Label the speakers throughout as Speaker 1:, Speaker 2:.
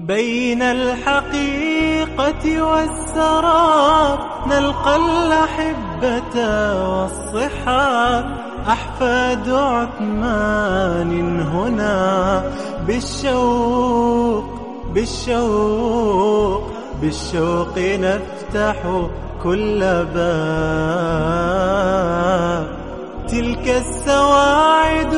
Speaker 1: بين الحقيقة والسراب نلقى الأحبة والصحاب، أحفاد عثمان هنا بالشوق نفتح كل باب. تلك السواعد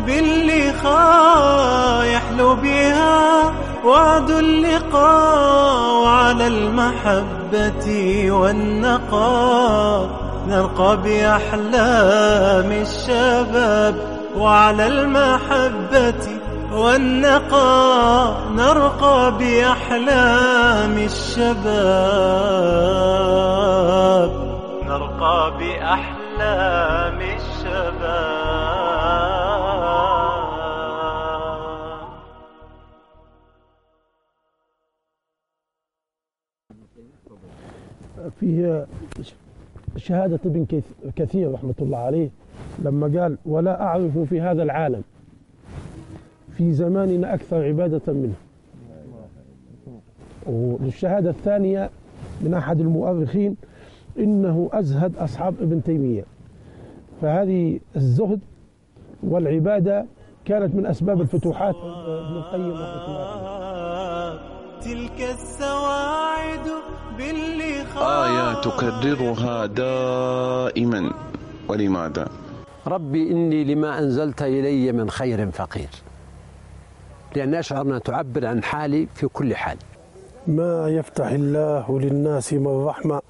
Speaker 1: باللقاء يحلو بها وعد اللقاء، وعلى المحبة والنقاء نرقى بأحلام الشباب، وعلى المحبة والنقاء نرقى بأحلام الشباب، نرقى بأحلام الشباب.
Speaker 2: فيه شهادة ابن كثير رحمة الله عليه لما قال: ولا أعرف في هذا العالم في زماننا أكثر عبادة منه. والشهادة الثانية من أحد المؤرخين إنه أزهد أصحاب ابن تيمية. فهذه الزهد والعبادة كانت من أسباب الفتوحات ابن القيم رحمه الله.
Speaker 1: تلك السواعد
Speaker 3: آية تكررها دائما. ولماذا؟
Speaker 4: ربي إني لما أنزلت إلي من خير فقير، لأن أشعر أنها تعبر عن حالي في كل حال.
Speaker 2: ما يفتح الله للناس من رحمة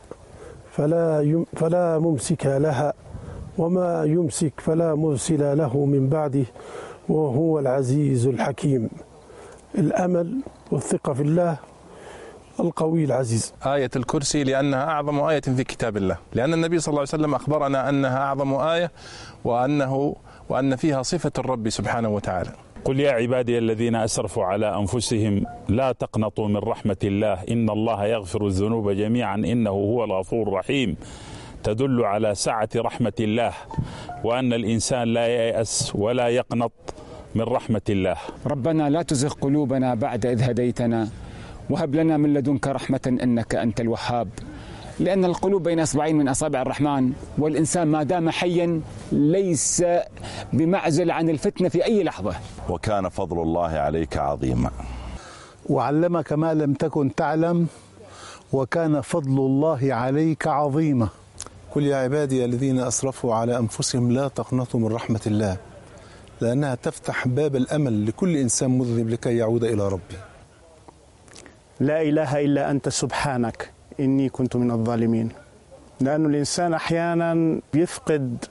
Speaker 2: فلا ممسك لها، وما يمسك فلا مرسل له من بعده، وهو العزيز الحكيم. الأمل والثقة في الله القوي العزيز.
Speaker 5: آية الكرسي لأنها أعظم آية في كتاب الله، لأن النبي صلى الله عليه وسلم أخبرنا أنها أعظم آية، وأن فيها صفة الرب سبحانه وتعالى.
Speaker 6: قل يا عبادي الذين أسرفوا على أنفسهم لا تقنطوا من رحمة الله إن الله يغفر الذنوب جميعا إنه هو الغفور الرحيم، تدل على سعة رحمة الله، وأن الإنسان لا ييأس ولا يقنط من رحمة الله.
Speaker 7: ربنا لا تزغ قلوبنا بعد إذ هديتنا وهب لنا من لدنك رحمة إنك أنت الوهاب. لأن القلوب بين أصبعين من أصابع الرحمن، والإنسان ما دام حيا ليس بمعزل عن الفتنة في أي لحظة.
Speaker 8: وكان فضل الله عليك عظيما،
Speaker 9: وعلمك ما لم تكن تعلم، وكان فضل الله عليك عظيما.
Speaker 10: قل يا عبادي الذين أسرفوا على أنفسهم لا تقنطوا من رحمة الله، لأنها تفتح باب الأمل لكل إنسان مذنب لكي يعود إلى ربه.
Speaker 11: لا إله إلا أنت سبحانك إني كنت من الظالمين. لأن الإنسان أحيانا يفقد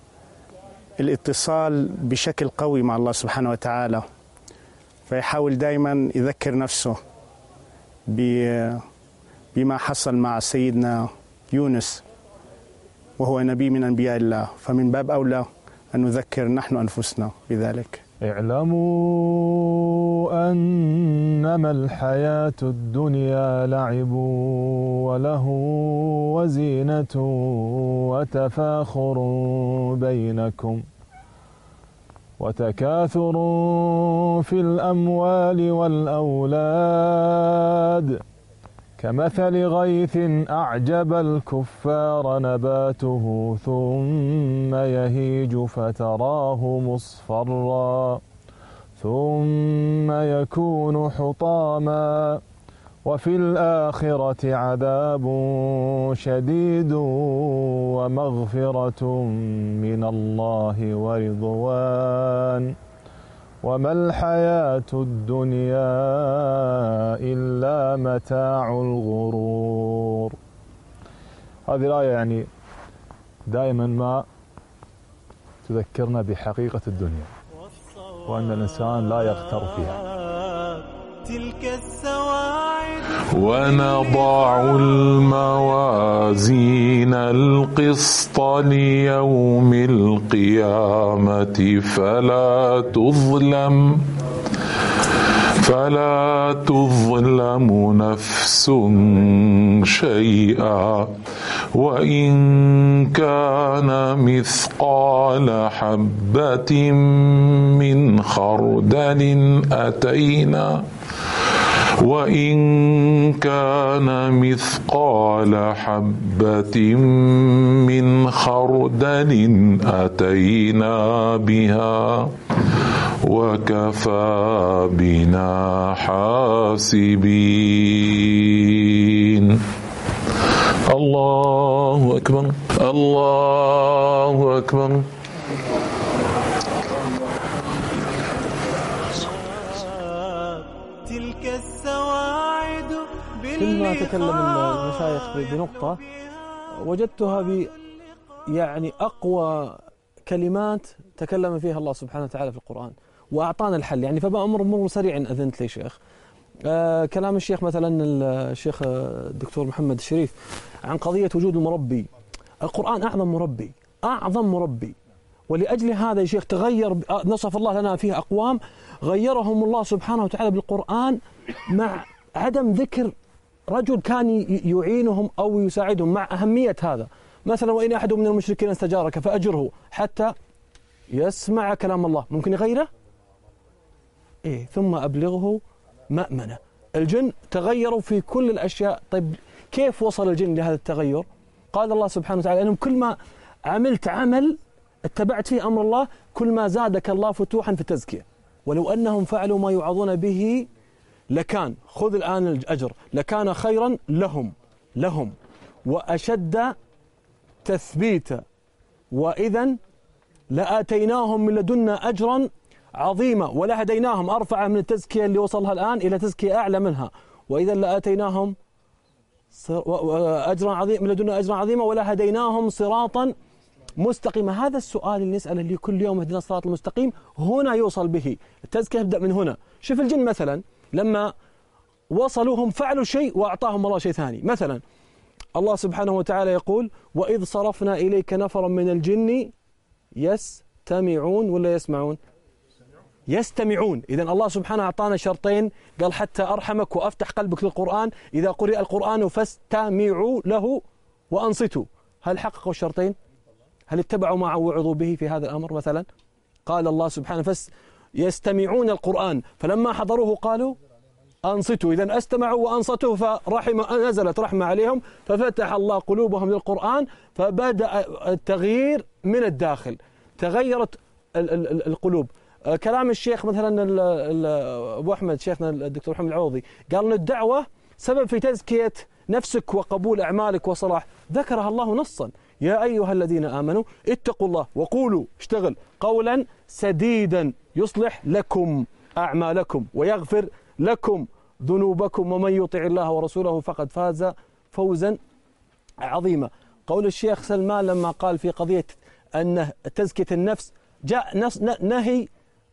Speaker 11: الاتصال بشكل قوي مع الله سبحانه وتعالى، فيحاول دائما يذكر نفسه بما حصل مع سيدنا يونس وهو نبي من أنبياء الله، فمن باب أولى أن نذكر نحن أنفسنا بذلك.
Speaker 12: اعلموا أنما الحياة الدنيا لعب وله وزينة وتفاخر بينكم وتكاثر في الأموال والأولاد كمثل غيث أعجب الكفار نباته ثم يهيج فتراه مصفرا ثم يكون حطاما وفي الآخرة عذاب شديد ومغفرة من الله ورضوان وما الحياة الدنيا إلا متاع الغرور. هذه الآية يعني دائما ما تذكرنا بحقيقة الدنيا وأن الإنسان لا يغتر فيها.
Speaker 1: تلك السواعد
Speaker 13: ونضع الموازين القسط ليوم القيامة فلا تظلم نفس شيئا وإن كان مثقال حبة من خردل أتينا وإن كان مثقال حبة من خردل أتينا بها وكفى بنا حاسبين. الله أكبر، الله أكبر.
Speaker 1: تلك السواعد
Speaker 14: كلما تكلم المشايخ بنقطة وجدتها يعني أقوى كلمات تكلم فيها الله سبحانه وتعالى في القرآن وأعطانا الحل. يعني فبأمر مرور سريع أذنت لي شيخ. كلام الشيخ مثلا الشيخ الدكتور محمد الشريف عن قضية وجود المربي. القرآن أعظم مربي، أعظم مربي، ولأجل هذا يا شيخ تغير، نصف الله لنا فيه أقوام غيرهم الله سبحانه وتعالى بالقرآن مع عدم ذكر رجل كان يعينهم أو يساعدهم، مع أهمية هذا. مثلا وإن أحد من المشركين استجارك فأجره حتى يسمع كلام الله. ممكن يغيره؟ إيه، ثم أبلغه مأمنة. الجن تغيروا في كل الأشياء. طيب كيف وصل الجن لهذا التغير؟ قال الله سبحانه وتعالى أنهم كل ما عملت عمل اتبعت فيه أمر الله كل ما زادك الله فتوحا في التزكية. ولو أنهم فعلوا ما يوعظون به لكان، خذ الآن الأجر، لكان خيرا لهم وأشد تثبيتا وإذا لآتيناهم من لدنا أجرا عظيما ولهديناهم، أرفع من التزكية اللي وصلها الآن إلى تزكية أعلى منها، وإذا لآتيناهم أجرا عظيما من لدنا أجرا عظيما ولهديناهم صراطا مستقيما. هذا السؤال اللي نسأله اللي كل يوم اهدنا الصراط المستقيم هنا يوصل به التزكية، يبدأ من هنا. شوف الجن مثلا لما وصلوهم فعلوا شيء وأعطاهم الله شيء ثاني. مثلا الله سبحانه وتعالى يقول وإذ صرفنا إليك نفرا من الجن يستمعون ولا يسمعون؟ يستمعون. إذن الله سبحانه أعطانا شرطين، قال حتى أرحمك وأفتح قلبك للقرآن إذا قرئ القرآن فاستمعوا له وأنصتوا. هل حققوا الشرطين؟ هل اتبعوا ما وعظوا به في هذا الأمر؟ مثلا قال الله سبحانه يستمعون القرآن فلما حضروه قالوا أنصتوا. إذن استمعوا وأنصتوا نزلت رحمة عليهم ففتح الله قلوبهم للقرآن فبدأ التغيير من الداخل، تغيرت القلوب. كلام الشيخ مثلا أبو أحمد شيخنا الدكتور محمد العوضي قال أن الدعوة سبب في تزكية نفسك وقبول أعمالك وصلاح، ذكرها الله نصا يا أيها الذين آمنوا اتقوا الله وقولوا اشتغل قولا سديدا يصلح لكم أعمالكم ويغفر لكم ذنوبكم ومن يطع الله ورسوله فقد فاز فوزا عظيما. قول الشيخ سلمان لما قال في قضية أن تزكية النفس جاء نهي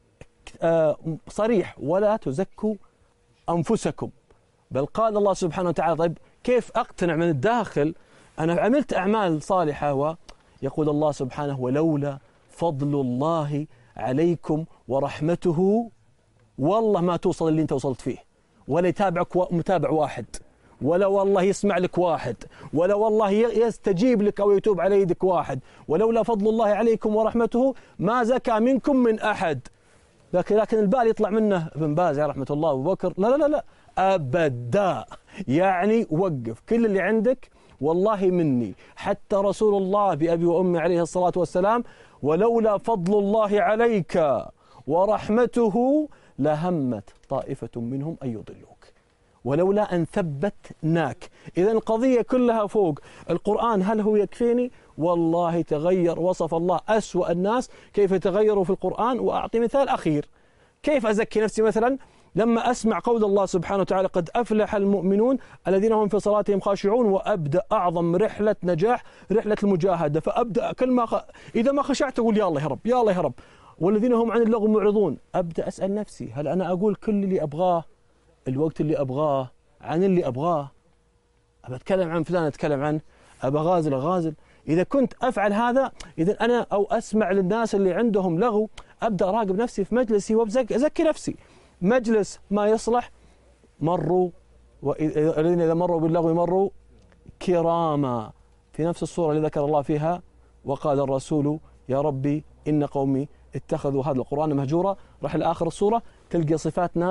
Speaker 14: صريح ولا تزكوا أنفسكم، بل قال الله سبحانه وتعالى طيب كيف أقتنع من الداخل أنا عملت أعمال صالحة؟ ويقول الله سبحانه ولولا فضل الله عليكم ورحمته والله ما توصل اللي انت وصلت فيه، ولا يتابعك متابع واحد، ولا والله يسمع لك واحد، ولا والله يستجيب لك أو يتوب على يدك واحد، ولولا فضل الله عليكم ورحمته ما زكى منكم من أحد. لكن البال يطلع منه ابن باز يا رحمة الله أبو بكر لا أبدا، يعني وقف كل اللي عندك والله مني، حتى رسول الله بأبي وأمي عليه الصلاة والسلام ولولا فضل الله عليك ورحمته لهمت طائفة منهم أن يضلوك ولولا أن ثبتناك. إذا القضية كلها فوق القرآن. هل هو يكفيني؟ والله تغير، وصف الله أسوأ الناس كيف تغيروا في القرآن. وأعطي مثال أخير كيف أزكي نفسي. مثلا لما أسمع قول الله سبحانه وتعالى قد أفلح المؤمنون الذين هم في صلاتهم خاشعون، وأبدأ أعظم رحلة نجاح رحلة المجاهدة، فأبدأ كل ما إذا ما خشعت أقول يا الله يا رب يا الله يا رب، والذين هم عن اللغو معرضون. أبدأ أسأل نفسي هل أنا أقول كل اللي أبغاه الوقت اللي أبغاه عن اللي أبغاه؟ أبى أتكلم عن فلان أتكلم عنه، أبى غازل. إذا كنت أفعل هذا إذا أنا أو أسمع للناس اللي عندهم لغو أبدأ أراقب نفسي في مجلسي وأزكي نفسي. مجلس ما يصلح مروا الذين إذا مروا باللغو مروا كراما، في نفس الصورة اللي ذكر الله فيها وقال الرسول يا ربي إن قومي اتخذوا هذا القرآن مهجورا. راح لآخر الصورة تلقى صفات ناس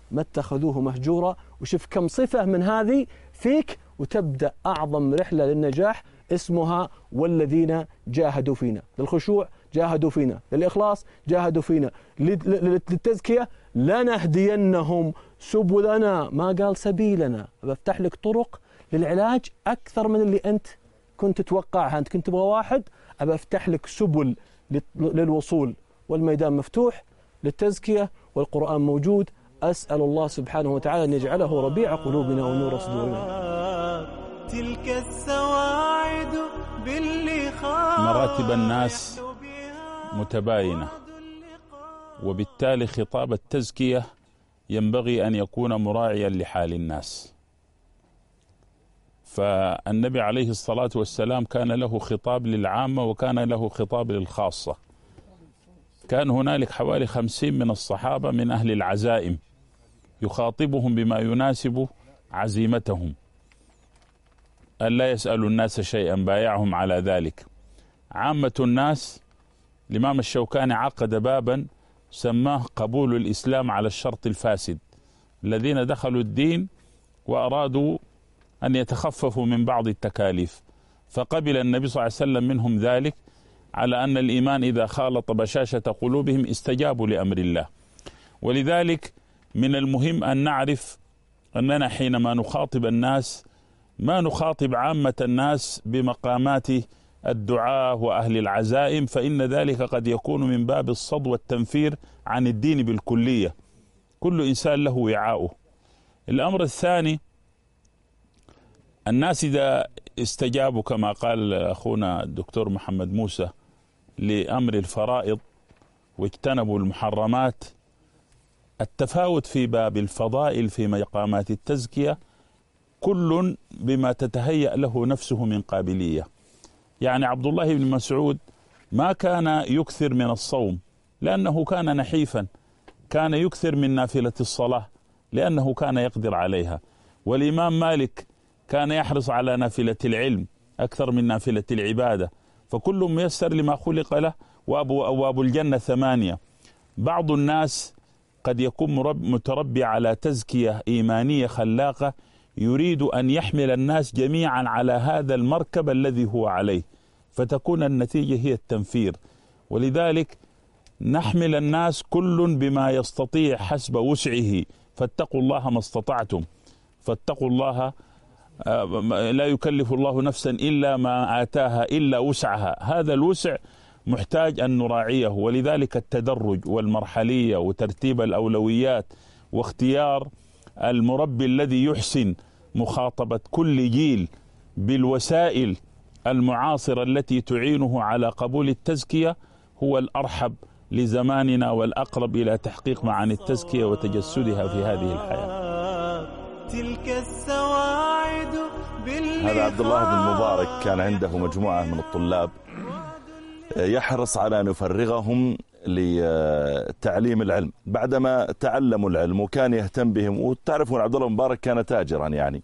Speaker 14: ما اتخذوه مهجورا. وشوف كم صفة من هذه فيك، وتبدأ أعظم رحلة للنجاح اسمها والذين جاهدوا فينا، للخشوع جاهدوا فينا، للإخلاص جاهدوا فينا، للتزكية لنهدينهم سبلنا، ما قال سبيلنا. بفتح لك طرق للعلاج أكثر من اللي أنت كنت تتوقعها. أنت كنت تبغى واحد، أبى أفتح لك سبل للوصول، والميدان مفتوح للتزكية، والقرآن موجود. أسأل الله سبحانه وتعالى أن يجعله ربيع قلوبنا ونور صدورنا.
Speaker 1: تلك السواعد باللي
Speaker 6: مراتب الناس متباينة، وبالتالي خطاب التزكية ينبغي أن يكون مراعيا لحال الناس. فالنبي عليه الصلاة والسلام كان له خطاب للعامة وكان له خطاب للخاصة. كان هنالك حوالي 50 من الصحابة من أهل العزائم يخاطبهم بما يناسب عزيمتهم، ألا يسألوا الناس شيئا، بايعهم على ذلك. عامة الناس الإمام الشوكاني عقد بابا سماه قبول الإسلام على الشرط الفاسد، الذين دخلوا الدين وأرادوا أن يتخففوا من بعض التكاليف، فقبل النبي صلى الله عليه وسلم منهم ذلك، على أن الإيمان إذا خالط بشاشة قلوبهم استجابوا لأمر الله. ولذلك من المهم أن نعرف أننا حينما نخاطب الناس ما نخاطب عامة الناس بمقامات الدعاة وأهل العزائم، فإن ذلك قد يكون من باب الصد والتنفير عن الدين بالكلية. كل إنسان له وعاؤه. الأمر الثاني، الناس إذا استجابوا كما قال أخونا الدكتور محمد موسى لأمر الفرائض واجتنبوا المحرمات، التفاوت في باب الفضائل في مقامات التزكية كل بما تتهيأ له نفسه من قابلية. يعني عبد الله بن مسعود ما كان يكثر من الصوم لأنه كان نحيفا، كان يكثر من نافلة الصلاة لأنه كان يقدر عليها. والإمام مالك كان يحرص على نافلة العلم أكثر من نافلة العبادة، فكل ميسر لما خلق له، وأبواب الجنة 8. بعض الناس قد يكون متربي على تزكية إيمانية خلاقة، يريد أن يحمل الناس جميعا على هذا المركب الذي هو عليه، فتكون النتيجة هي التنفير. ولذلك نحمل الناس كل بما يستطيع حسب وسعه، فاتقوا الله ما استطعتم، فاتقوا الله، لا يكلف الله نفسا إلا ما آتاها إلا وسعها. هذا الوسع محتاج أن نراعيه. ولذلك التدرج والمرحلية وترتيب الأولويات واختيار المربي الذي يحسن مخاطبة كل جيل بالوسائل المعاصرة التي تعينه على قبول التزكية هو الأرحب لزماننا والأقرب إلى تحقيق معاني التزكية وتجسدها في هذه الحياة.
Speaker 1: تلك السواعد
Speaker 8: هذا عبد الله بن مبارك كان عنده مجموعة من الطلاب يحرص على أن يفرغهم لتعليم العلم بعدما تعلموا العلم، وكان يهتم بهم. وتعرفون عبد الله بن مبارك كان تاجرا يعني،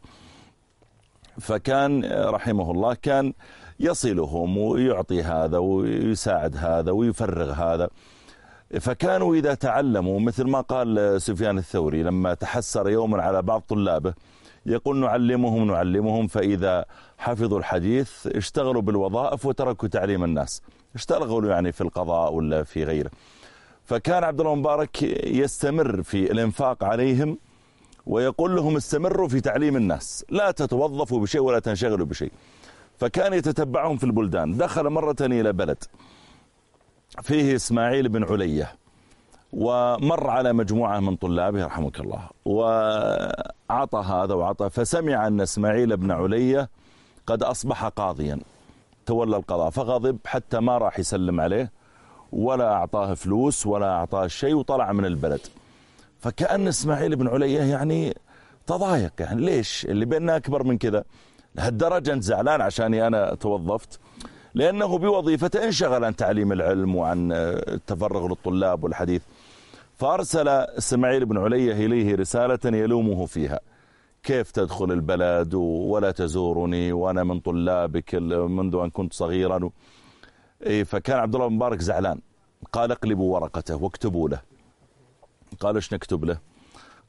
Speaker 8: فكان رحمه الله كان يصلهم ويعطي هذا ويساعد هذا ويفرغ هذا. فكانوا إذا تعلموا مثل ما قال سفيان الثوري لما تحسر يوما على بعض طلابه يقول نعلمهم، فإذا حفظوا الحديث اشتغلوا بالوظائف وتركوا تعليم الناس، اشتغلوا يعني في القضاء ولا في غيره. فكان عبد الله مبارك يستمر في الانفاق عليهم ويقول لهم استمروا في تعليم الناس، لا تتوظفوا بشيء ولا تنشغلوا بشيء. فكان يتتبعهم في البلدان. دخل مرة إلى بلد فيه إسماعيل بن علية، ومر على مجموعة من طلابه رحمك الله، وعطى هذا وعطى. فسمع أن إسماعيل بن علية قد أصبح قاضيا، تولى القضاء، فغضب حتى ما راح يسلم عليه ولا أعطاه فلوس ولا أعطاه شيء، وطلع من البلد. فكأن إسماعيل بن علية يعني تضايق، يعني ليش اللي بيننا أكبر من كذا لهالدرجة أنت زعلان عشاني أنا توظفت؟ لأنه بوظيفته انشغل عن تعليم العلم وعن التفرغ للطلاب والحديث. فأرسل إسماعيل بن علية إليه رسالة يلومه فيها: كيف تدخل البلد ولا تزورني وأنا من طلابك منذ أن كنت صغيرا؟ فكان عبد الله بن مبارك زعلان، قال اقلبوا ورقته واكتبوا له. قال ايش نكتب له؟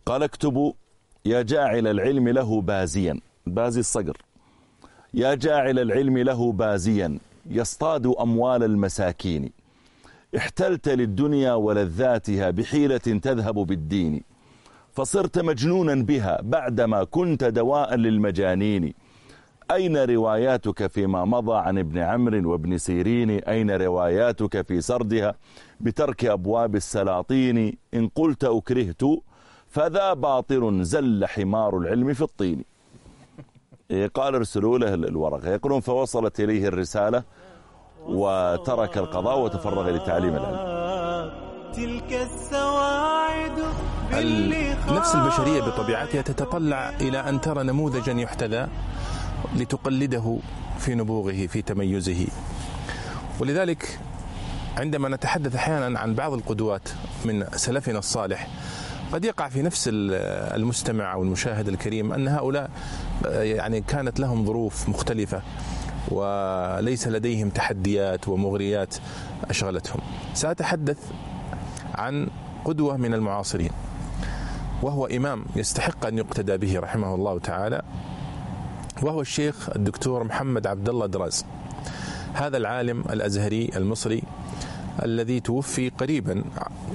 Speaker 8: قال اكتبوا: يا جاعل العلم له بازيا، بازي الصقر، يا جاعل العلم له بازيا يصطاد أموال المساكين، احتلت للدنيا ولذاتها بحيلة تذهب بالدين، فصرت مجنونا بها بعدما كنت دواء للمجانين. أين رواياتك فيما مضى عن ابن عمرو وابن سيرين؟ أين رواياتك في سردها بترك أبواب السلاطين؟ إن قلت أكرهت فذا باطل، زل حمار العلم في الطين. قال ارسلوا له الورقة، يقولون فوصلت إليه الرسالة وترك القضاء وتفرغ لتعليم العلم.
Speaker 1: تلك السواعد
Speaker 5: النفس البشرية بطبيعتها تتطلع إلى أن ترى نموذجا يحتذى لتقلده في نبوغه في تميزه. ولذلك عندما نتحدث أحيانا عن بعض القدوات من سلفنا الصالح قد يقع في نفس المستمع أو المشاهد الكريم أن هؤلاء يعني كانت لهم ظروف مختلفة وليس لديهم تحديات ومغريات أشغلتهم. سأتحدث عن قدوة من المعاصرين، وهو إمام يستحق أن يقتدى به رحمه الله تعالى، وهو الشيخ الدكتور محمد عبد الله دراز. هذا العالم الأزهري المصري الذي توفي قريبا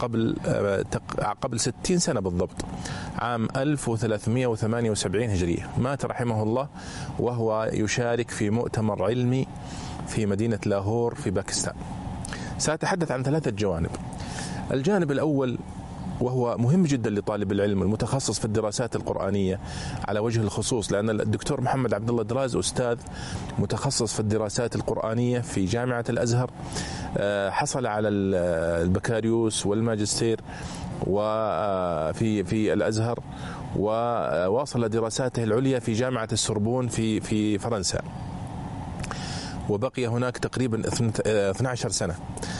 Speaker 5: قبل 60 سنة بالضبط، عام 1378 هجرية. مات رحمه الله وهو يشارك في مؤتمر علمي في مدينة لاهور في باكستان. سأتحدث عن 3 جوانب. الجانب الأول وهو مهم جدا لطالب العلم المتخصص في الدراسات القرآنية على وجه الخصوص، لأن الدكتور محمد عبد الله دراز أستاذ متخصص في الدراسات القرآنية في جامعة الأزهر، حصل على البكالوريوس والماجستير وفي الأزهر، وواصل دراساته العليا في جامعة السوربون في فرنسا، وبقي هناك تقريبا 12 سنة.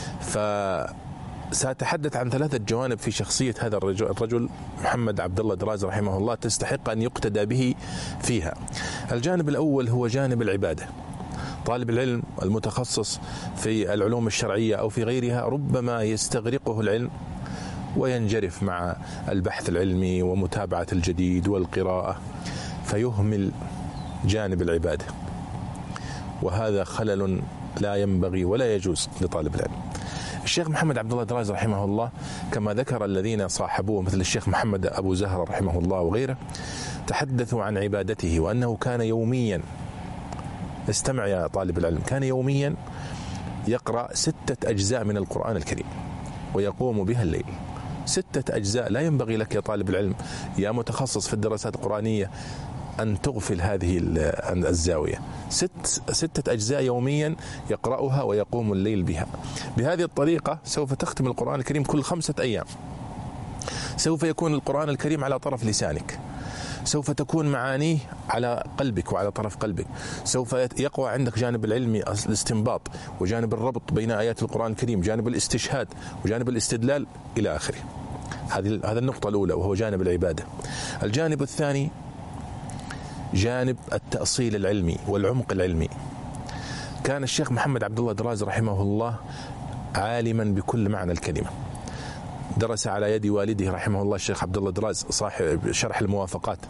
Speaker 5: سأتحدث عن 3 جوانب في شخصية هذا الرجل محمد عبد الله دراز رحمه الله تستحق أن يقتدى به فيها. الجانب الأول هو جانب العبادة. طالب العلم المتخصص في العلوم الشرعية أو في غيرها ربما يستغرقه العلم وينجرف مع البحث العلمي ومتابعة الجديد والقراءة، فيهمل جانب العبادة، وهذا خلل لا ينبغي ولا يجوز لطالب العلم. الشيخ محمد عبد الله دراز رحمه الله كما ذكر الذين صاحبوه مثل الشيخ محمد أبو زهرة رحمه الله وغيره تحدثوا عن عبادته، وأنه كان يوميا، استمع يا طالب العلم، كان يوميا يقرأ 6 أجزاء من القرآن الكريم ويقوم بها الليل. 6 أجزاء. لا ينبغي لك يا طالب العلم يا متخصص في الدراسات القرآنية أن تغفل هذه الزاوية. 6 أجزاء يوميا يقرأها ويقوم الليل بها. بهذه الطريقة سوف تختم القرآن الكريم كل 5 أيام. سوف يكون القرآن الكريم على طرف لسانك، سوف تكون معانيه على قلبك وعلى طرف قلبك، سوف يقوى عندك جانب العلمي الاستنباط وجانب الربط بين آيات القرآن الكريم، جانب الاستشهاد وجانب الاستدلال إلى آخره. هذه النقطة الأولى وهو جانب العبادة. الجانب الثاني جانب التأصيل العلمي والعمق العلمي. كان الشيخ محمد عبد الله دراز رحمه الله عالما بكل معنى الكلمة. درس على يد والده رحمه الله الشيخ عبد الله دراز صاحب شرح الموافقات،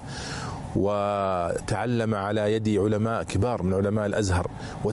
Speaker 5: وتعلم على يد علماء كبار من علماء الأزهر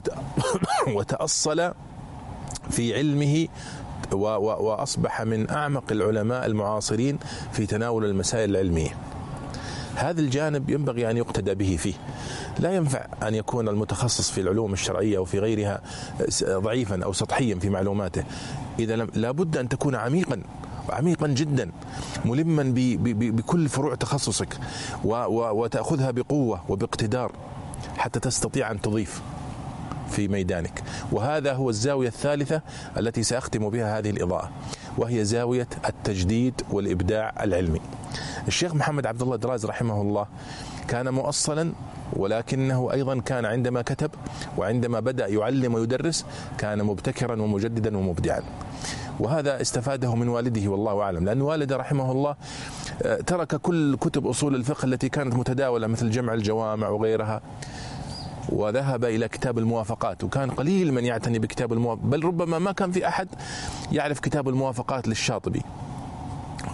Speaker 5: وتأصل في علمه وأصبح من أعمق العلماء المعاصرين في تناول المسائل العلمية. هذا الجانب ينبغي أن يقتدى به فيه. لا ينفع أن يكون المتخصص في العلوم الشرعية وفي غيرها ضعيفا أو سطحيا في معلوماته. إذا لابد أن تكون عميقا جدا، ملما بكل فروع تخصصك وتأخذها بقوة وباقتدار حتى تستطيع أن تضيف في ميدانك. وهذا هو الزاوية الثالثة التي سأختم بها هذه الإضاءة، وهي زاوية التجديد والإبداع العلمي. الشيخ محمد عبد الله دراز رحمه الله كان مؤصلا، ولكنه أيضا كان عندما كتب وعندما بدأ يعلم ويدرس كان مبتكرا ومجددا ومبدعا، وهذا استفاده من والده والله أعلم، لأن والده رحمه الله ترك كل كتب أصول الفقه التي كانت متداولة مثل جمع الجوامع وغيرها، وذهب إلى كتاب الموافقات، وكان قليل من يعتني بكتاب الموافقات، بل ربما ما كان في أحد يعرف كتاب الموافقات للشاطبي.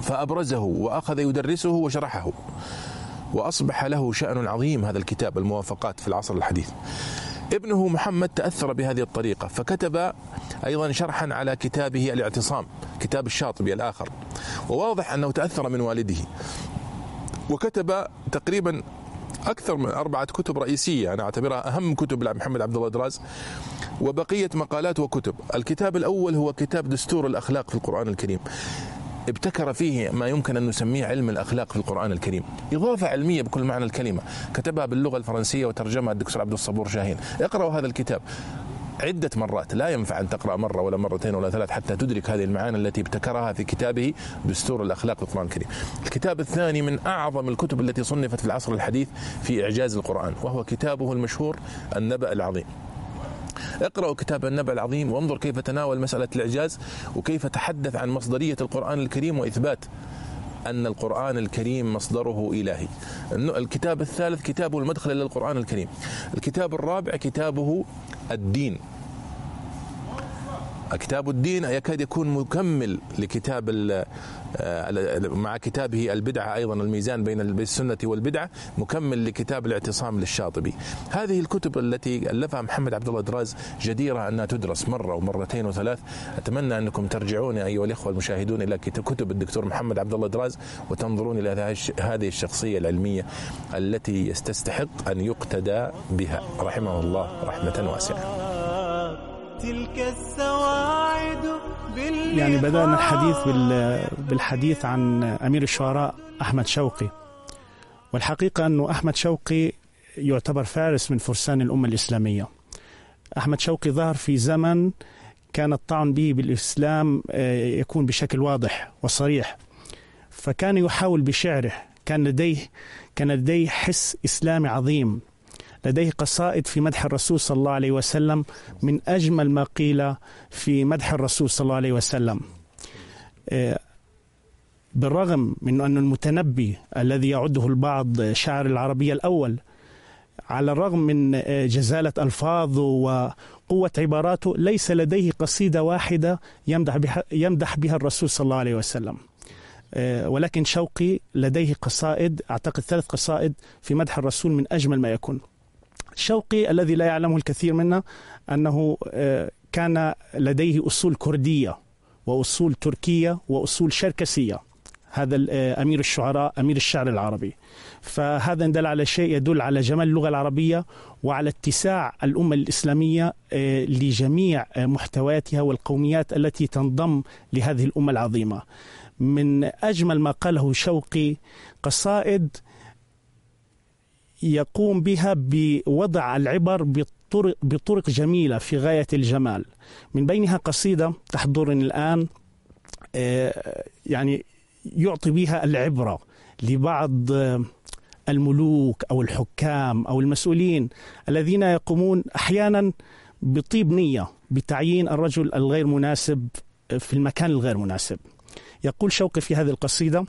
Speaker 5: فأبرزه وأخذ يدرسه وشرحه، وأصبح له شأن عظيم هذا الكتاب الموافقات في العصر الحديث. ابنه محمد تأثر بهذه الطريقة فكتب أيضا شرحا على كتابه الاعتصام، كتاب الشاطبي الآخر، وواضح أنه تأثر من والده، وكتب تقريبا أكثر من 4 كتب رئيسية أنا أعتبرها أهم كتب محمد عبد الله دراز، وبقية مقالات وكتب. الكتاب الأول هو كتاب دستور الأخلاق في القرآن الكريم، ابتكر فيه ما يمكن أن نسميه علم الأخلاق في القرآن الكريم، إضافة علمية بكل معنى الكلمة، كتبها باللغة الفرنسية وترجمها الدكتور عبد الصبور شاهين. اقرأوا هذا الكتاب عدة مرات، لا ينفع أن تقرأ مرة ولا مرتين ولا 3 حتى تدرك هذه المعاني التي ابتكرها في كتابه دستور الأخلاق في القرآن الكريم. الكتاب الثاني من أعظم الكتب التي صنفت في العصر الحديث في إعجاز القرآن، وهو كتابه المشهور النبأ العظيم. اقرأوا كتاب النبأ العظيم وانظر كيف تناول مسألة الإعجاز، وكيف تحدث عن مصدرية القرآن الكريم وإثبات أن القرآن الكريم مصدره إلهي. الكتاب الثالث كتابه المدخل إلى القرآن الكريم. الكتاب الرابع كتابه الدين. كتاب الدين يكاد يكون مكمل لكتاب مع كتابه البدعة، أيضا الميزان بين السنة والبدعة، مكمل لكتاب الاعتصام للشاطبي. هذه الكتب التي ألفها محمد عبد الله دراز جديرة أنها تدرس مرة ومرتين و3. أتمنى أنكم ترجعون أيها الإخوة المشاهدون إلى كتب الدكتور محمد عبد الله دراز وتنظرون إلى هذه الشخصية العلمية التي تستحق أن يقتدى بها، رحمه الله رحمة واسعة.
Speaker 1: تلك السواعد
Speaker 11: يعني بدأنا الحديث بالحديث عن أمير الشعراء أحمد شوقي، والحقيقة أنه أحمد شوقي يعتبر فارس من فرسان الأمة الإسلامية. أحمد شوقي ظهر في زمن كان الطعن به بالإسلام يكون بشكل واضح وصريح، فكان يحاول بشعره، كان لديه حس إسلامي عظيم، لديه قصائد في مدح الرسول صلى الله عليه وسلم من أجمل ما قيل في مدح الرسول صلى الله عليه وسلم. بالرغم من أن المتنبي الذي يعده البعض شاعر العربية الأول، على الرغم من جزالة ألفاظه وقوة عباراته، ليس لديه قصيدة واحدة يمدح بها الرسول صلى الله عليه وسلم. ولكن شوقي لديه قصائد، أعتقد 3 قصائد في مدح الرسول من أجمل ما يكون. شوقي الذي لا يعلمه الكثير منا أنه كان لديه أصول كردية وأصول تركية وأصول شركسية. هذا أمير الشعراء، أمير الشعر العربي. فهذا يدل على شيء، يدل على جمال اللغة العربية وعلى اتساع الأمة الإسلامية لجميع محتوياتها والقوميات التي تنضم لهذه الأمة العظيمة. من أجمل ما قاله شوقي قصائد يقوم بها بوضع العبر بطرق جميلة في غاية الجمال. من بينها قصيدة تحضرني الآن يعني يعطي بها العبرة لبعض الملوك أو الحكام أو المسؤولين الذين يقومون أحيانا بطيب نية بتعيين الرجل الغير مناسب في المكان الغير مناسب. يقول شوقي في هذه القصيدة: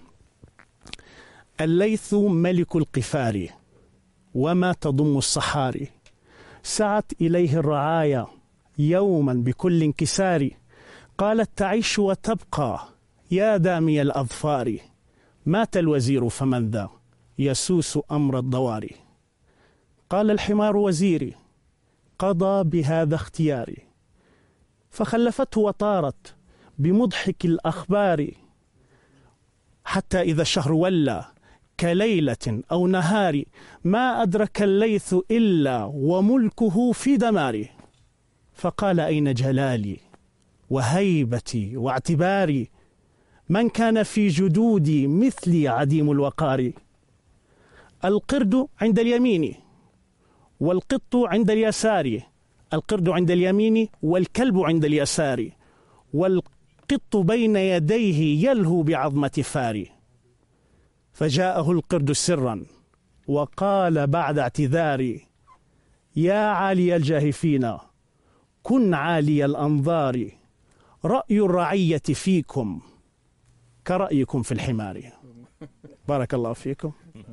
Speaker 11: الليث ملك القفار وما تضم الصحاري، سعت إليه الرعايا يوما بكل انكسار، قالت تعيش وتبقى يا دامي الأظفار، مات الوزير فمن ذا يسوس أمر الضواري، قال الحمار وزيري قضى بهذا اختياري، فخلفته وطارت بمضحك الأخبار، حتى إذا الشهر ولى كليلة أو نهار، ما أدرك الليث إلا وملكه في دماري، فقال أين جلالي وهيبتي واعتباري، من كان في جدودي مثلي عديم الوقار، القرد عند اليمين والقط عند اليسار، القرد عند اليمين والكلب عند اليسار، والقط بين يديه يلهو بعظمة فاري، فجاءه القرد سرا وقال بعد اعتذاري، يا عالي الجاهفين كن عالي الأنظار، رأي الرعية فيكم كرأيكم في الحمار. بارك الله فيكم.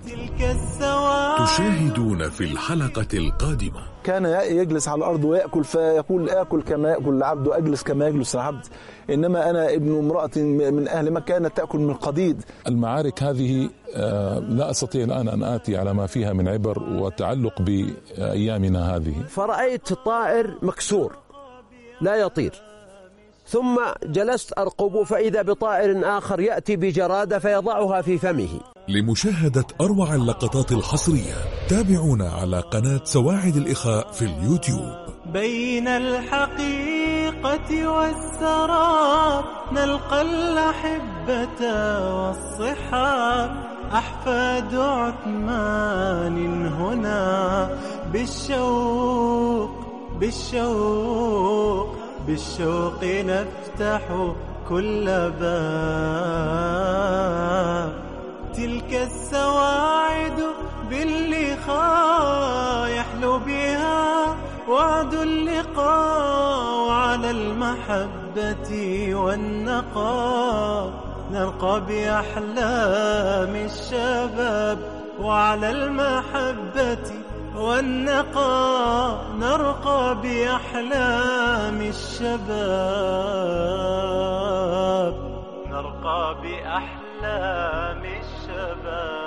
Speaker 1: تلك السواعد.
Speaker 15: تشاهدون في الحلقة القادمة.
Speaker 10: كان يجلس على الأرض ويأكل فيقول آكل كما يأكل العبد وأجلس كما يجلس العبد، إنما أنا ابن امرأة من أهل مكة كانت تأكل من قديد.
Speaker 16: المعارك هذه لا أستطيع الآن أن آتي على ما فيها من عبر وتعلق بأيامنا هذه.
Speaker 4: فرأيت طائر مكسور لا يطير، ثم جلست أرقب فإذا بطائر آخر يأتي بجرادة فيضعها في فمه.
Speaker 15: لمشاهدة أروع اللقطات الحصرية تابعونا على قناة سواعد الإخاء في اليوتيوب.
Speaker 1: بين الحقيقة والسراب نلقى الأحبة والصحاب، أحفاد عثمان هنا بالشوق نفتح كل باب. تلك السواعد باللقاء يحلو بها وعد اللقاء، وعلى المحبة والنقاء نرقى بأحلام الشباب، وعلى المحبة والنقاء نرقى بأحلام الشباب، نرقى بأحلام الشباب.